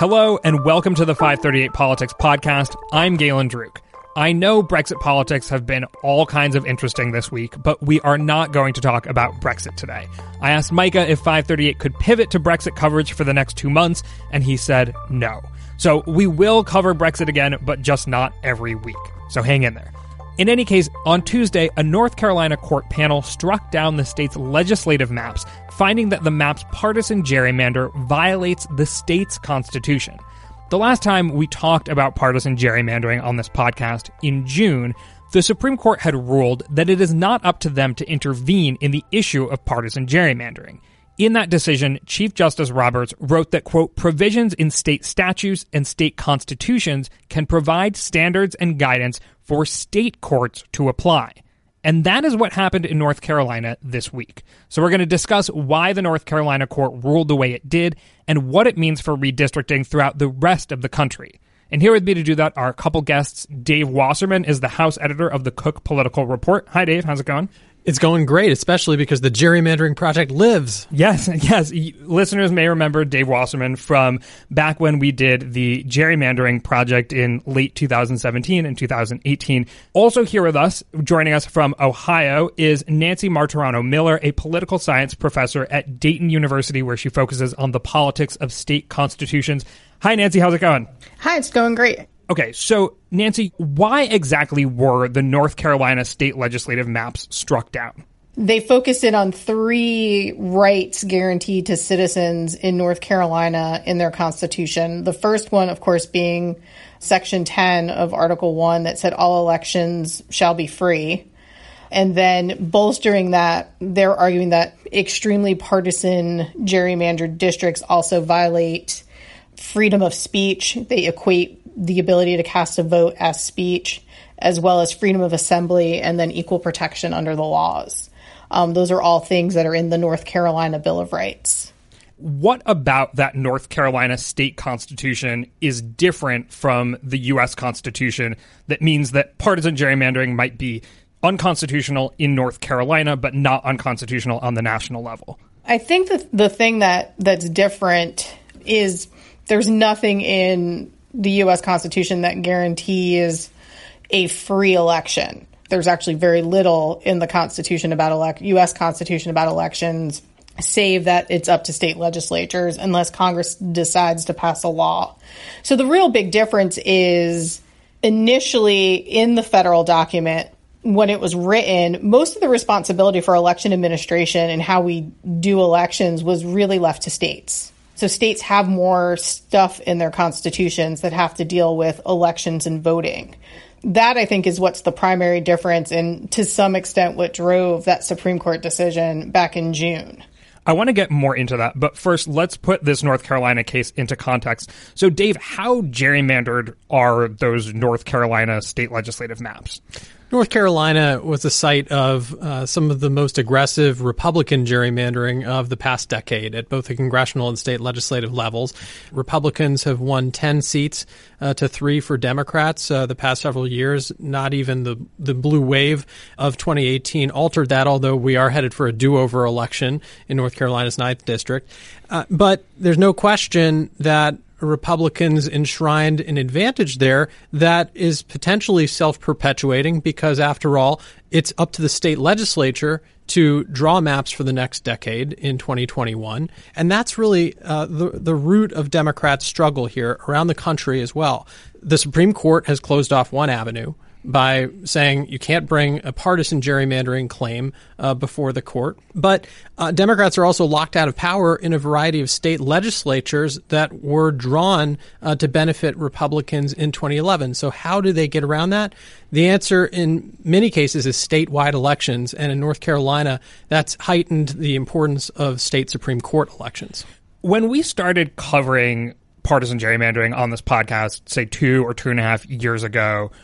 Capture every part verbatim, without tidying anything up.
Hello, and welcome to the five thirty-eight Politics Podcast. I'm Galen Druk. I know Brexit politics have been all kinds of interesting this week, but we are not going to talk about Brexit today. I asked Micah if five thirty-eight could pivot to Brexit coverage for the next two months, and he said no. So we will cover Brexit again, but just not every week. So hang in there. In any case, on Tuesday, a North Carolina court panel struck down the state's legislative maps, finding that the map's partisan gerrymander violates the state's constitution. The last time we talked about partisan gerrymandering on this podcast, in June, the Supreme Court had ruled that it is not up to them to intervene in the issue of partisan gerrymandering. In that decision, Chief Justice Roberts wrote that, quote, provisions in state statutes and state constitutions can provide standards and guidance for state courts to apply. And that is what happened in North Carolina this week. So we're going to discuss why the North Carolina court ruled the way it did and what it means for redistricting throughout the rest of the country. And here with me to do that are a couple guests. Dave Wasserman is the House editor of the Cook Political Report. Hi, Dave. How's it going? It's going great, especially because the gerrymandering project lives. Yes, yes. Listeners may remember Dave Wasserman from back when we did the gerrymandering project in late two thousand seventeen and two thousand eighteen. Also here with us, joining us from Ohio, is Nancy Martorano Miller, a political science professor at Dayton University, where she focuses on the politics of state constitutions. Hi, Nancy. How's it going? Hi, it's going great. Okay, so Nancy, why exactly were the North Carolina state legislative maps struck down? They focused in on three rights guaranteed to citizens in North Carolina in their constitution. The first one, of course, being Section ten of Article one that said all elections shall be free. And then bolstering that, they're arguing that extremely partisan gerrymandered districts also violate freedom of speech. They equate the ability to cast a vote as speech, as well as freedom of assembly and then equal protection under the laws. Um, those are all things that are in the North Carolina Bill of Rights. What about that North Carolina state constitution is different from the U S Constitution that means that partisan gerrymandering might be unconstitutional in North Carolina, but not unconstitutional on the national level? I think that the thing that that's different is there's nothing in the U S Constitution that guarantees a free election. There's actually very little in the Constitution about elect U S Constitution about elections, save that it's up to state legislatures unless Congress decides to pass a law. So the real big difference is initially in the federal document, when it was written, most of the responsibility for election administration and how we do elections was really left to states. So states have more stuff in their constitutions that have to deal with elections and voting. That, I think, is what's the primary difference and to some extent what drove that Supreme Court decision back in June. I want to get more into that, but first, let's put this North Carolina case into context. So, Dave, how gerrymandered are those North Carolina state legislative maps? North Carolina was the site of uh, some of the most aggressive Republican gerrymandering of the past decade at both the congressional and state legislative levels. Republicans have won ten seats uh, to three for Democrats uh, the past several years. Not even the, the blue wave of twenty eighteen altered that, although we are headed for a do-over election in North Carolina's ninth district. Uh, but there's no question that Republicans enshrined an advantage there that is potentially self-perpetuating because, after all, it's up to the state legislature to draw maps for the next decade in twenty twenty-one. And that's really uh, the, the root of Democrats' struggle here around the country as well. The Supreme Court has closed off one avenue by saying you can't bring a partisan gerrymandering claim uh, before the court. But uh, Democrats are also locked out of power in a variety of state legislatures that were drawn uh, to benefit Republicans in twenty eleven. So how do they get around that? The answer in many cases is statewide elections. And in North Carolina, that's heightened the importance of state Supreme Court elections. When we started covering partisan gerrymandering on this podcast, say two or two and a half years ago,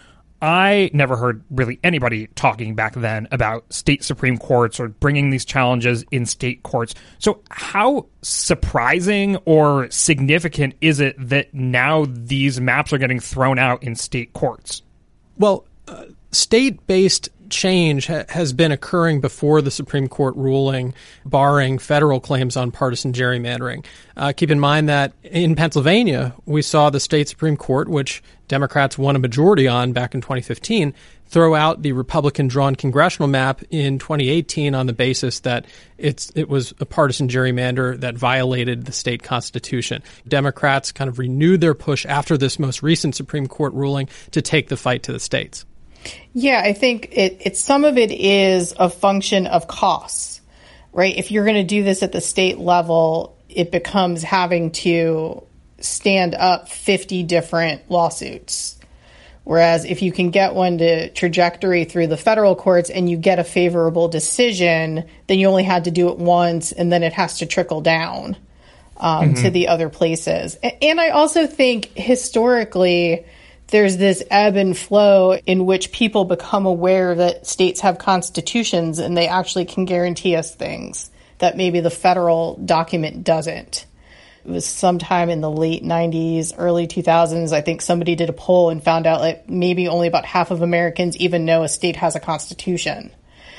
I never heard really anybody talking back then about state Supreme Courts or bringing these challenges in state courts. So how surprising or significant is it that now these maps are getting thrown out in state courts? Well, uh, state-based change ha- has been occurring before the Supreme Court ruling barring federal claims on partisan gerrymandering. Uh, keep in mind that in Pennsylvania, we saw the state Supreme Court, which Democrats won a majority on back in twenty fifteen, throw out the Republican-drawn congressional map in twenty eighteen on the basis that it's it was a partisan gerrymander that violated the state constitution. Democrats kind of renewed their push after this most recent Supreme Court ruling to take the fight to the states. Yeah, I think it, it some of it is a function of costs, right? If you're going to do this at the state level, it becomes having to stand up fifty different lawsuits. Whereas if you can get one to trajectory through the federal courts and you get a favorable decision, then you only had to do it once and then it has to trickle down um, mm-hmm. to the other places. And I also think historically there's this ebb and flow in which people become aware that states have constitutions and they actually can guarantee us things that maybe the federal document doesn't. It was sometime in the late nineties, early two thousands. I think somebody did a poll and found out that maybe only about half of Americans even know a state has a constitution.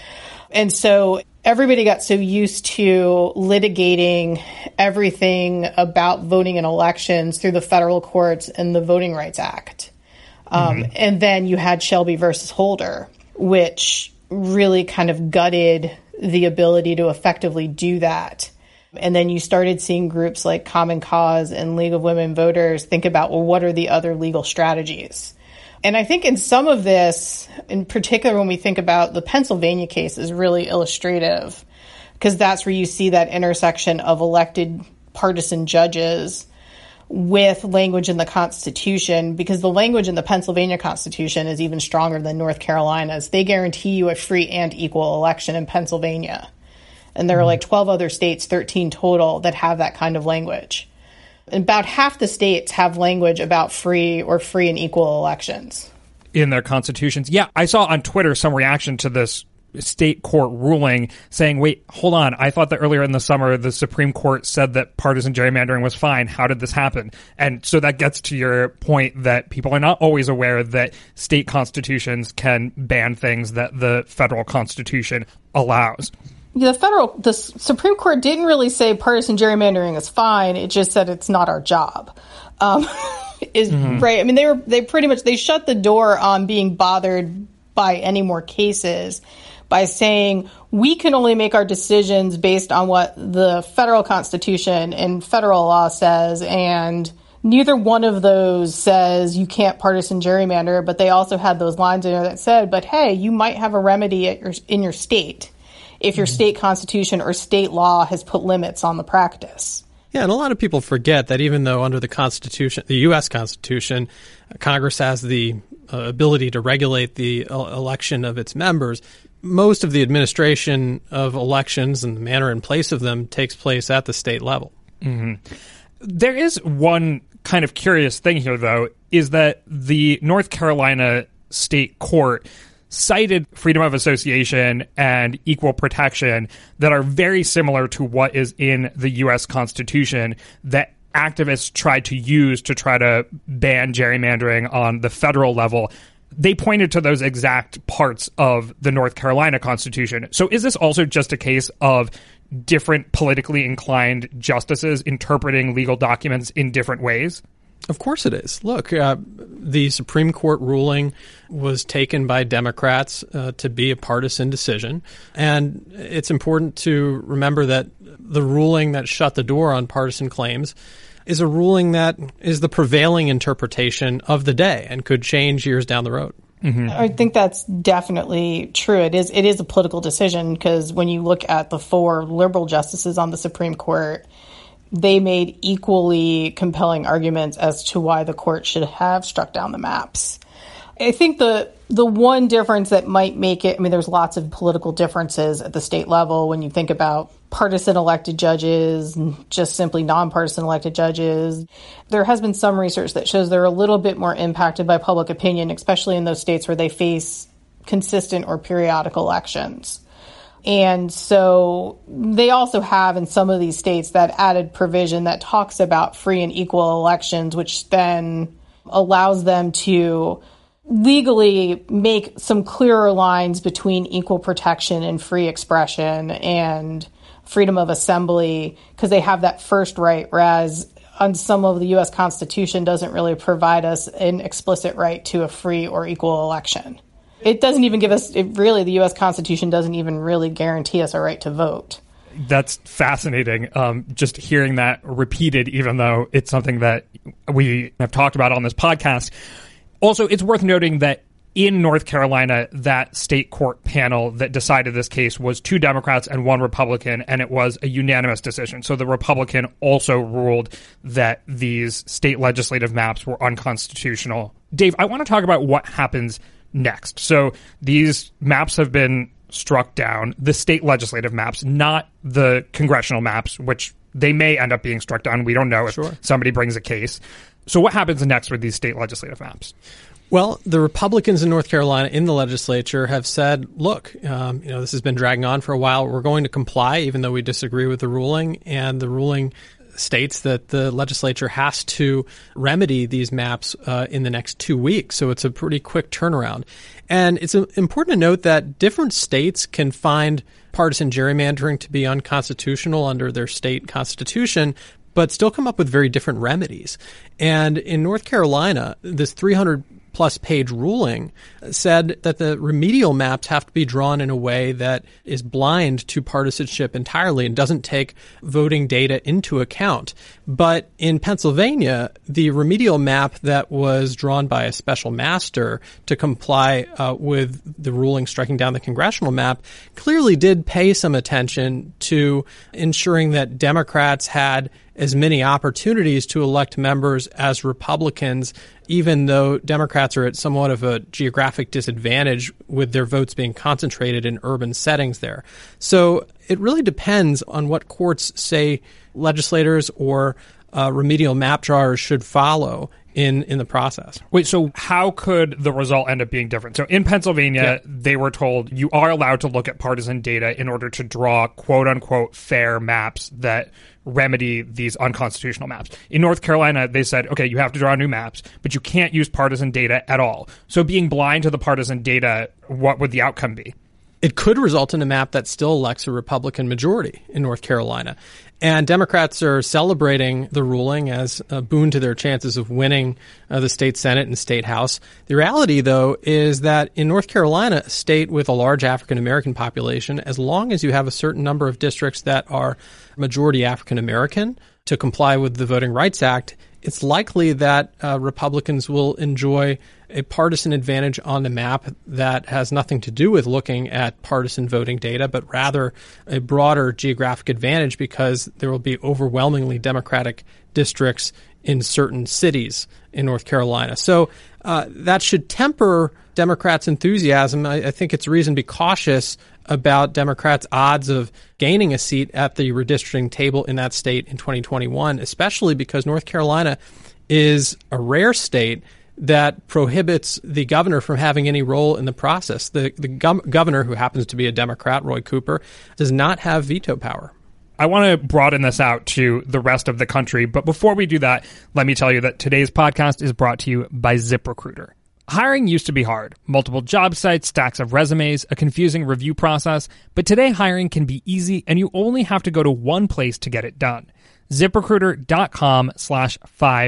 And so everybody got so used to litigating everything about voting in elections through the federal courts and the Voting Rights Act. Um, mm-hmm. And then you had Shelby versus Holder, which really kind of gutted the ability to effectively do that. And then you started seeing groups like Common Cause and League of Women Voters think about, well, what are the other legal strategies? And I think in some of this, in particular, when we think about the Pennsylvania case, is really illustrative, because that's where you see that intersection of elected partisan judges with language in the Constitution, because the language in the Pennsylvania Constitution is even stronger than North Carolina's. They guarantee you a free and equal election in Pennsylvania. And there are like twelve other states, thirteen total, that have that kind of language. And about half the states have language about free or free and equal elections in their constitutions. Yeah, I saw on Twitter some reaction to this state court ruling saying, wait, hold on. I thought that earlier in the summer, the Supreme Court said that partisan gerrymandering was fine. How did this happen? And so that gets to your point that people are not always aware that state constitutions can ban things that the federal constitution allows. The federal, the Supreme Court didn't really say partisan gerrymandering is fine. It just said it's not our job. Um, is mm-hmm. right. I mean, they were they pretty much they shut the door on being bothered by any more cases by saying we can only make our decisions based on what the federal constitution and federal law says, and neither one of those says you can't partisan gerrymander. But they also had those lines in there that said, but hey, you might have a remedy at your in your state if your state constitution or state law has put limits on the practice. Yeah, and a lot of people forget that even though under the Constitution, the U S Constitution, Congress has the uh, ability to regulate the uh, election of its members, most of the administration of elections and the manner and place of them takes place at the state level. Mm-hmm. There is one kind of curious thing here, though, is that the North Carolina State Court cited freedom of association and equal protection that are very similar to what is in the U S Constitution that activists tried to use to try to ban gerrymandering on the federal level. They pointed to those exact parts of the North Carolina Constitution. So is this also just a case of different politically inclined justices interpreting legal documents in different ways? Of course it is. Look, uh, the Supreme Court ruling was taken by Democrats uh, to be a partisan decision. And it's important to remember that the ruling that shut the door on partisan claims is a ruling that is the prevailing interpretation of the day and could change years down the road. Mm-hmm. I think that's definitely true. It is, it is a political decision because when you look at the four liberal justices on the Supreme Court, they made equally compelling arguments as to why the court should have struck down the maps. I think the the one difference that might make it, I mean, there's lots of political differences at the state level when you think about partisan elected judges, just simply nonpartisan elected judges. There has been some research that shows they're a little bit more impacted by public opinion, especially in those states where they face consistent or periodic elections. And so they also have in some of these states that added provision that talks about free and equal elections, which then allows them to legally make some clearer lines between equal protection and free expression and freedom of assembly, because they have that first right, whereas on some of the U S Constitution doesn't really provide us an explicit right to a free or equal election. It doesn't even give us, it really, the U S Constitution doesn't even really guarantee us a right to vote. That's fascinating, um, just hearing that repeated, even though it's something that we have talked about on this podcast. Also, it's worth noting that in North Carolina, that state court panel that decided this case was two Democrats and one Republican, and it was a unanimous decision. So the Republican also ruled that these state legislative maps were unconstitutional. Dave, I want to talk about what happens next. So these maps have been struck down, the state legislative maps, not the congressional maps, which they may end up being struck down. We don't know if Sure. somebody brings a case. So what happens next with these state legislative maps? Well, the Republicans in North Carolina in the legislature have said, look, um, you know, this has been dragging on for a while. We're going to comply, even though we disagree with the ruling. And the ruling states that the legislature has to remedy these maps uh, in the next two weeks. So it's a pretty quick turnaround. And it's uh, important to note that different states can find partisan gerrymandering to be unconstitutional under their state constitution, but still come up with very different remedies. And in North Carolina, this three hundred plus page ruling said that the remedial maps have to be drawn in a way that is blind to partisanship entirely and doesn't take voting data into account. But in Pennsylvania, the remedial map that was drawn by a special master to comply uh, with the ruling striking down the congressional map clearly did pay some attention to ensuring that Democrats had as many opportunities to elect members as Republicans, even though Democrats are at somewhat of a geographic disadvantage with their votes being concentrated in urban settings there. So it really depends on what courts say legislators or uh, remedial map drawers should follow in, in the process. Wait, so how could the result end up being different? So in Pennsylvania, yeah. they were told you are allowed to look at partisan data in order to draw quote-unquote fair maps that remedy these unconstitutional maps. In North Carolina, they said, okay, you have to draw new maps, but you can't use partisan data at all. So being blind to the partisan data, what would the outcome be? It could result in a map that still elects a Republican majority in North Carolina. And Democrats are celebrating the ruling as a boon to their chances of winning uh, the state Senate and state House. The reality, though, is that in North Carolina, a state with a large African-American population, as long as you have a certain number of districts that are majority African-American to comply with the Voting Rights Act, it's likely that uh, Republicans will enjoy a partisan advantage on the map that has nothing to do with looking at partisan voting data, but rather a broader geographic advantage because there will be overwhelmingly Democratic districts in certain cities in North Carolina. So uh, that should temper Democrats' enthusiasm. I, I think it's reason to be cautious about Democrats' odds of gaining a seat at the redistricting table in that state in twenty twenty-one, especially because North Carolina is a rare state that prohibits the governor from having any role in the process. The, the gov- governor, who happens to be a Democrat, Roy Cooper, does not have veto power. I want to broaden this out to the rest of the country, but before we do that, let me tell you that today's podcast is brought to you by ZipRecruiter. Hiring used to be hard. Multiple job sites, stacks of resumes, a confusing review process. But today hiring can be easy and you only have to go to one place to get it done. ZipRecruiter.com slash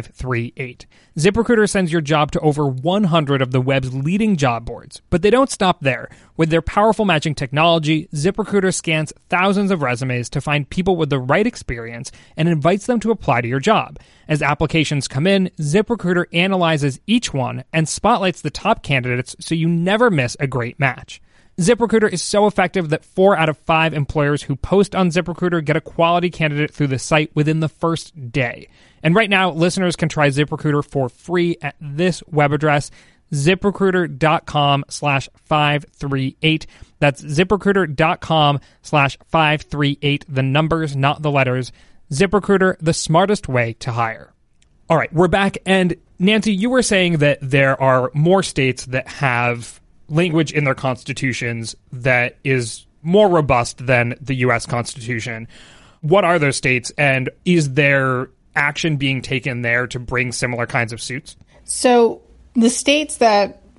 538. ZipRecruiter sends your job to over one hundred of the web's leading job boards. But they don't stop there. With their powerful matching technology, ZipRecruiter scans thousands of resumes to find people with the right experience and invites them to apply to your job. As applications come in, ZipRecruiter analyzes each one and spotlights the top candidates so you never miss a great match. ZipRecruiter is so effective that four out of five employers who post on ZipRecruiter get a quality candidate through the site within the first day. And right now, listeners can try ZipRecruiter for free at this web address, ZipRecruiter.com slash 538. That's ZipRecruiter.com slash 538. The numbers, not the letters. ZipRecruiter, the smartest way to hire. All right, we're back. And Nancy, you were saying that there are more states that have language in their constitutions that is more robust than the U S Constitution. What are those states, and is there action being taken there to bring similar kinds of suits? So the states that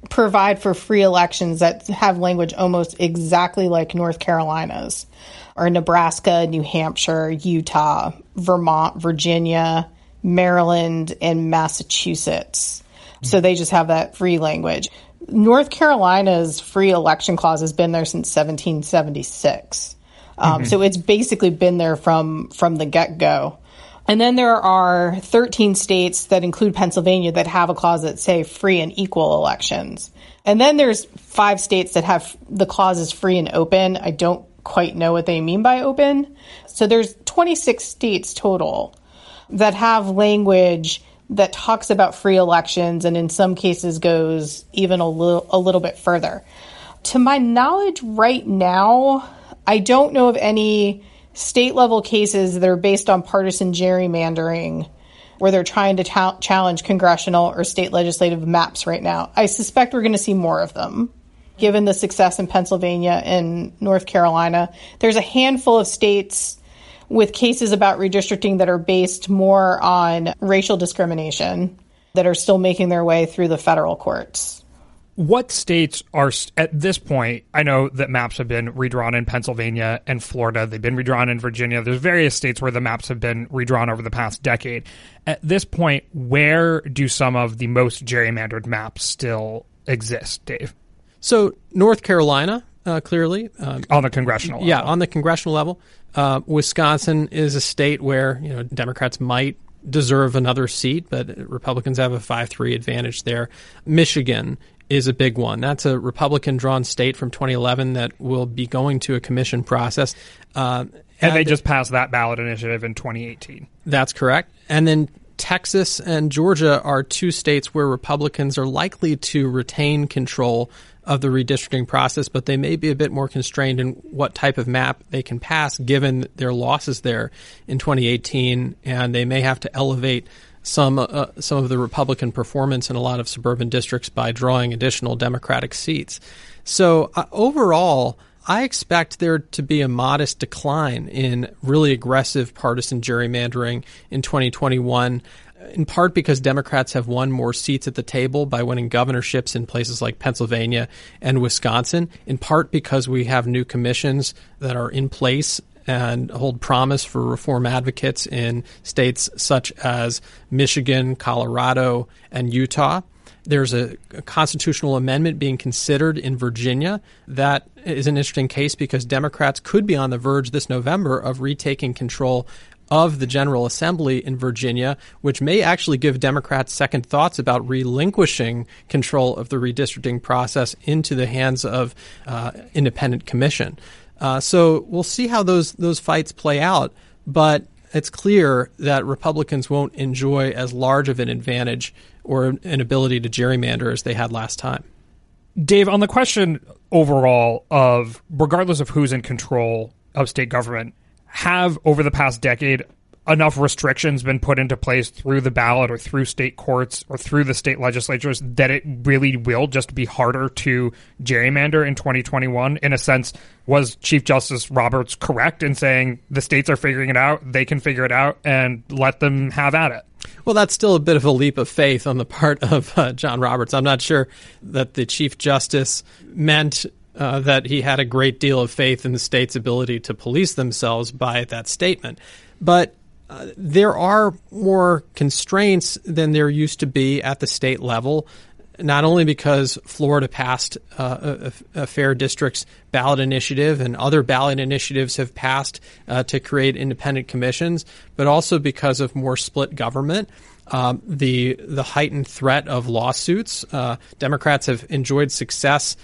provide for free elections that have language almost exactly like North Carolina's, or Nebraska, New Hampshire, Utah, Vermont, Virginia, Maryland, and Massachusetts. So they just have that free language. North Carolina's free election clause has been there since seventeen seventy-six. Um, mm-hmm. So it's basically been there from, from the get-go. And then there are thirteen states that include Pennsylvania that have a clause that say free and equal elections. And then there's five states that have the clauses free and open. I don't quite know what they mean by open. So there's twenty-six states total that have language that talks about free elections and in some cases goes even a little, a little bit further. To my knowledge right now, I don't know of any state level cases that are based on partisan gerrymandering where they're trying to ta- challenge congressional or state legislative maps right now. I suspect we're going to see more of them, given the success in Pennsylvania and North Carolina. There's a handful of states with cases about redistricting that are based more on racial discrimination that are still making their way through the federal courts. What states are, at this point, I know that maps have been redrawn in Pennsylvania and Florida. They've been redrawn in Virginia. There's various states where the maps have been redrawn over the past decade. At this point, where do some of the most gerrymandered maps still exist, Dave? So North Carolina, uh, clearly. Um, on the congressional level. Yeah, on the congressional level. Uh, Wisconsin is a state where, you know, Democrats might deserve another seat, but Republicans have a five three advantage there. Michigan is a big one. That's a Republican-drawn state from twenty eleven that will be going to a commission process. Uh, and, and they just passed that ballot initiative in twenty eighteen. That's correct. And then Texas and Georgia are two states where Republicans are likely to retain control of the redistricting process, but they may be a bit more constrained in what type of map they can pass given their losses there in twenty eighteen, and they may have to elevate some uh, some of the Republican performance in a lot of suburban districts by drawing additional Democratic seats. So uh, overall, I expect there to be a modest decline in really aggressive partisan gerrymandering in twenty twenty-one, in part because Democrats have won more seats at the table by winning governorships in places like Pennsylvania and Wisconsin, in part because we have new commissions that are in place and hold promise for reform advocates in states such as Michigan, Colorado, and Utah. There's a, a constitutional amendment being considered in Virginia. That is an interesting case because Democrats could be on the verge this November of retaking control of the General Assembly in Virginia, which may actually give Democrats second thoughts about relinquishing control of the redistricting process into the hands of uh, independent commission. Uh, so we'll see how those those fights play out, but it's clear that Republicans won't enjoy as large of an advantage or an ability to gerrymander as they had last time. Dave, on the question overall of, regardless of who's in control of state government, have over the past decade enough restrictions been put into place through the ballot or through state courts or through the state legislatures that it really will just be harder to gerrymander in twenty twenty-one? In a sense, was Chief Justice Roberts correct in saying the states are figuring it out, they can figure it out, and let them have at it? Well, that's still a bit of a leap of faith on the part of uh, John Roberts. I'm not sure that the Chief Justice meant uh, that he had a great deal of faith in the state's ability to police themselves by that statement. But Uh, there are more constraints than there used to be at the state level, not only because Florida passed uh, a, a fair districts ballot initiative and other ballot initiatives have passed uh, to create independent commissions, but also because of more split government. Um, the the heightened threat of lawsuits. Uh, Democrats have enjoyed success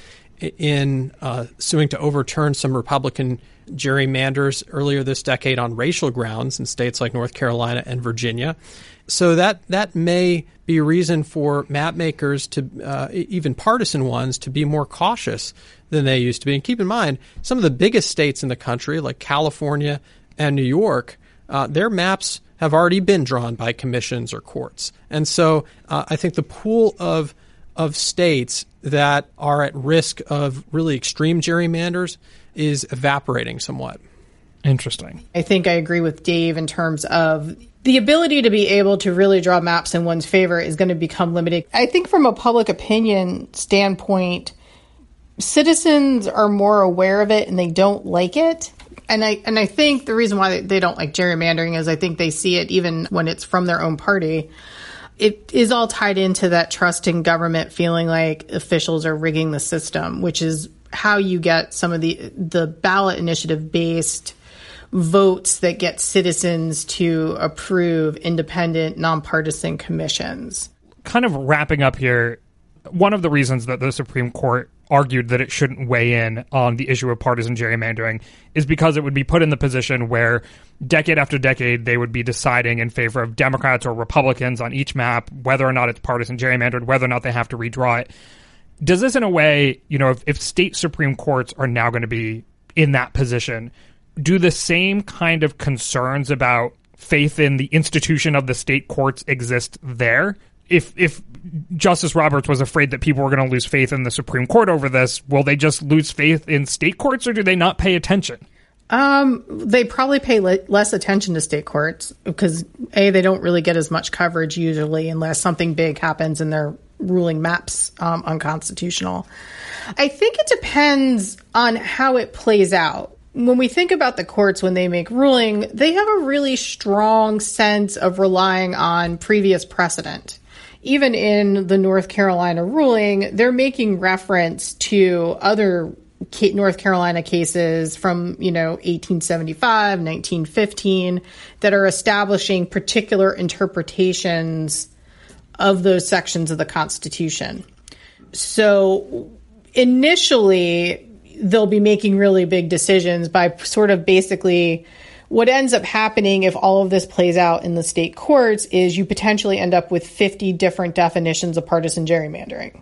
in uh, suing to overturn some Republican gerrymanders earlier this decade on racial grounds in states like North Carolina and Virginia. So that that may be a reason for map makers to, uh, even partisan ones, to be more cautious than they used to be. And keep in mind, some of the biggest states in the country, like California and New York, uh, their maps have already been drawn by commissions or courts. And so uh, I think the pool of of states that are at risk of really extreme gerrymanders is evaporating somewhat. Interesting. I think I agree with Dave in terms of the ability to be able to really draw maps in one's favor is going to become limited. I think from a public opinion standpoint, citizens are more aware of it and they don't like it. And I and I think the reason why they don't like gerrymandering is I think they see it even when it's from their own party. It is all tied into that trust in government, feeling like officials are rigging the system, which is how you get some of the the ballot initiative based votes that get citizens to approve independent, nonpartisan commissions. Kind of wrapping up here, one of the reasons that the Supreme Court argued that it shouldn't weigh in on the issue of partisan gerrymandering is because it would be put in the position where decade after decade they would be deciding in favor of Democrats or Republicans on each map, whether or not it's partisan gerrymandered, whether or not they have to redraw it. Does this in a way, you know, if, if state Supreme Courts are now going to be in that position, do the same kind of concerns about faith in the institution of the state courts exist there? If if Justice Roberts was afraid that people were going to lose faith in the Supreme Court over this, will they just lose faith in state courts, or do they not pay attention? Um, they probably pay le- less attention to state courts because, A, they don't really get as much coverage usually unless something big happens and they're ruling maps um, unconstitutional. I think it depends on how it plays out. When we think about the courts, when they make ruling, they have a really strong sense of relying on previous precedent. Even in the North Carolina ruling, they're making reference to other North Carolina cases from, you know, eighteen seventy-five, nineteen fifteen, that are establishing particular interpretations of those sections of the Constitution. So initially, they'll be making really big decisions by sort of basically what ends up happening if all of this plays out in the state courts is you potentially end up with fifty different definitions of partisan gerrymandering.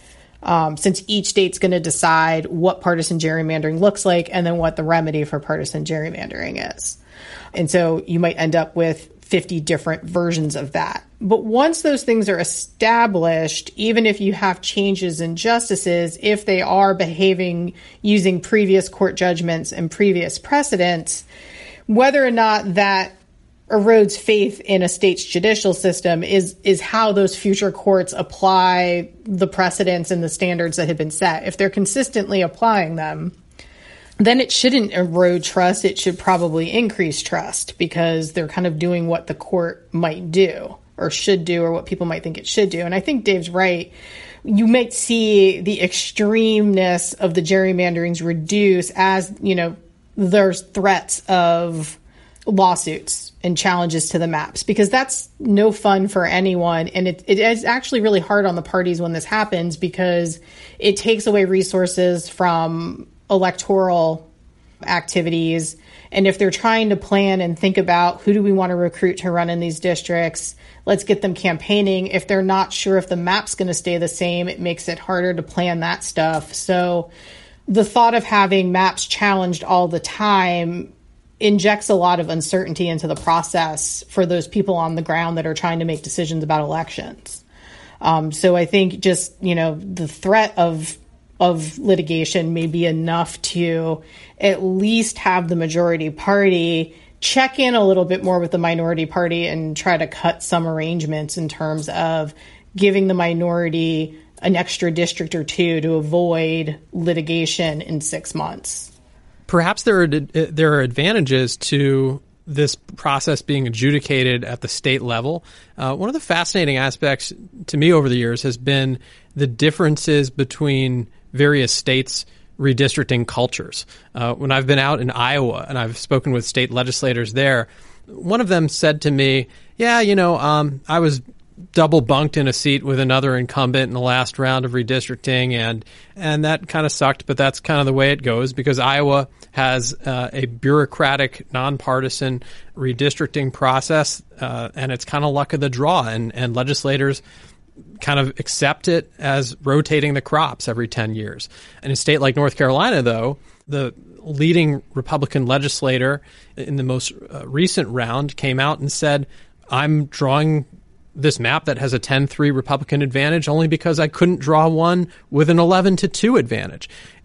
Um, since each state's going to decide what partisan gerrymandering looks like and then what the remedy for partisan gerrymandering is. And so you might end up with fifty different versions of that. But once those things are established, even if you have changes in justices, if they are behaving using previous court judgments and previous precedents, whether or not that erodes faith in a state's judicial system is is how those future courts apply the precedents and the standards that have been set. If they're consistently applying them, then it shouldn't erode trust. It should probably increase trust because they're kind of doing what the court might do or should do or what people might think it should do. And I think Dave's right. You might see the extremeness of the gerrymanderings reduce as, you know, there's threats of lawsuits and challenges to the maps, because that's no fun for anyone. And it, it is actually really hard on the parties when this happens because it takes away resources from electoral activities. And if they're trying to plan and think about who do we want to recruit to run in these districts, let's get them campaigning. If they're not sure if the map's going to stay the same, it makes it harder to plan that stuff. So the thought of having maps challenged all the time injects a lot of uncertainty into the process for those people on the ground that are trying to make decisions about elections. Um, so I think just, you know, the threat of of litigation may be enough to at least have the majority party check in a little bit more with the minority party and try to cut some arrangements in terms of giving the minority an extra district or two to avoid litigation in six months. Perhaps there are there are advantages to this process being adjudicated at the state level. Uh, one of the fascinating aspects to me over the years has been the differences between various states' redistricting cultures. Uh, when I've been out in Iowa and I've spoken with state legislators there, one of them said to me, yeah, you know, um, I was double bunked in a seat with another incumbent in the last round of redistricting, and and that kind of sucked, but that's kind of the way it goes because Iowa has uh, a bureaucratic, nonpartisan redistricting process, uh, and it's kind of luck of the draw, and, and legislators kind of accept it as rotating the crops every ten years. In a state like North Carolina, though, the leading Republican legislator in the most uh, recent round came out and said, I'm drawing this map that has a ten three Republican advantage only because I couldn't draw one with an eleven to two advantage.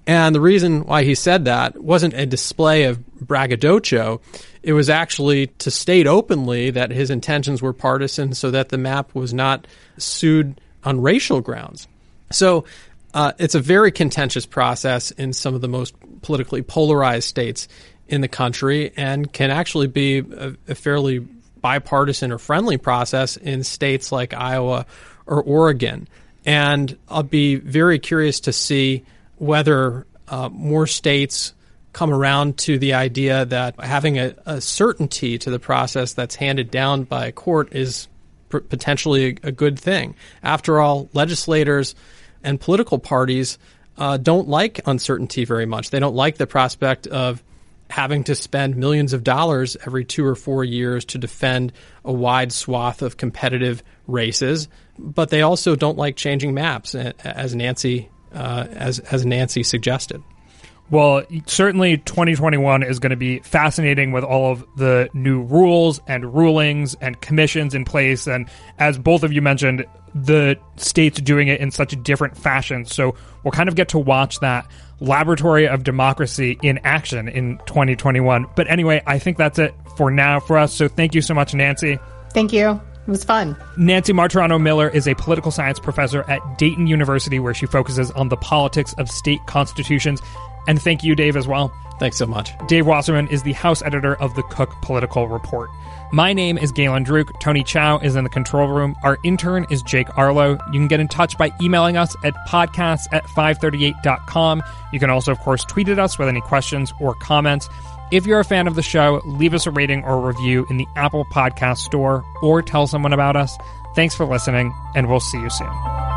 And the reason why he said that wasn't a display of braggadocio. It was actually to state openly that his intentions were partisan so that the map was not sued on racial grounds. So uh, it's a very contentious process in some of the most politically polarized states in the country, and can actually be a, a fairly bipartisan or friendly process in states like Iowa or Oregon. And I'll be very curious to see whether uh, more states come around to the idea that having a, a certainty to the process that's handed down by a court is p- potentially a, a good thing. After all, legislators and political parties uh, don't like uncertainty very much. They don't like the prospect of having to spend millions of dollars every two or four years to defend a wide swath of competitive races, but they also don't like changing maps, as Nancy uh, as as Nancy suggested. Well, certainly twenty twenty-one is going to be fascinating with all of the new rules and rulings and commissions in place. And as both of you mentioned, the states doing it in such a different fashion. So we'll kind of get to watch that laboratory of democracy in action in twenty twenty-one. But anyway, I think that's it for now for us. So thank you so much, Nancy. Thank you. It was fun. Nancy Martorano-Miller is a political science professor at Dayton University, where she focuses on the politics of state constitutions. And thank you, Dave, as well. Thanks so much. Dave Wasserman is the House editor of the Cook Political Report. My name is Galen Druk. Tony Chow is in the control room. Our intern is Jake Arlo. You can get in touch by emailing us at podcasts at five thirty-eight dot com. You can also, of course, tweet at us with any questions or comments. If you're a fan of the show, leave us a rating or review in the Apple Podcast Store or tell someone about us. Thanks for listening, and we'll see you soon.